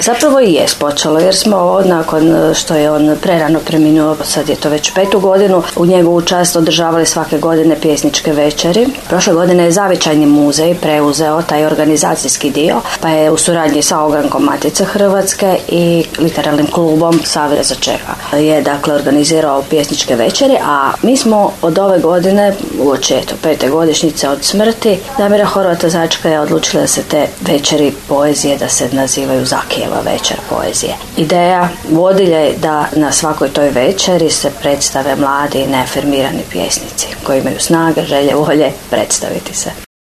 Zapravo i jest počelo, jer smo nakon što je on prerano preminuo, sad je to već 5. godinu, u njegovu čast održavali svake godine pjesničke večeri. Prošle godine je Zavičajni muzej preuzeo taj organizacijski dio, pa je u suradnji sa Ogrankom Matice Hrvatske i literarnim klubom Saveza Čeha je dakle organizirao pjesničke večeri, a mi smo od ove godine, uoči 5. godišnjice od smrti Damira Horvata Začkaja, odlučili da se te večeri poezije da se nazivaju Zakijeva večer poezije. Ideja vodilja je da na svakoj toj večeri se predstave mladi i neafirmirani pjesnici koji imaju snage, želje, volje predstaviti se.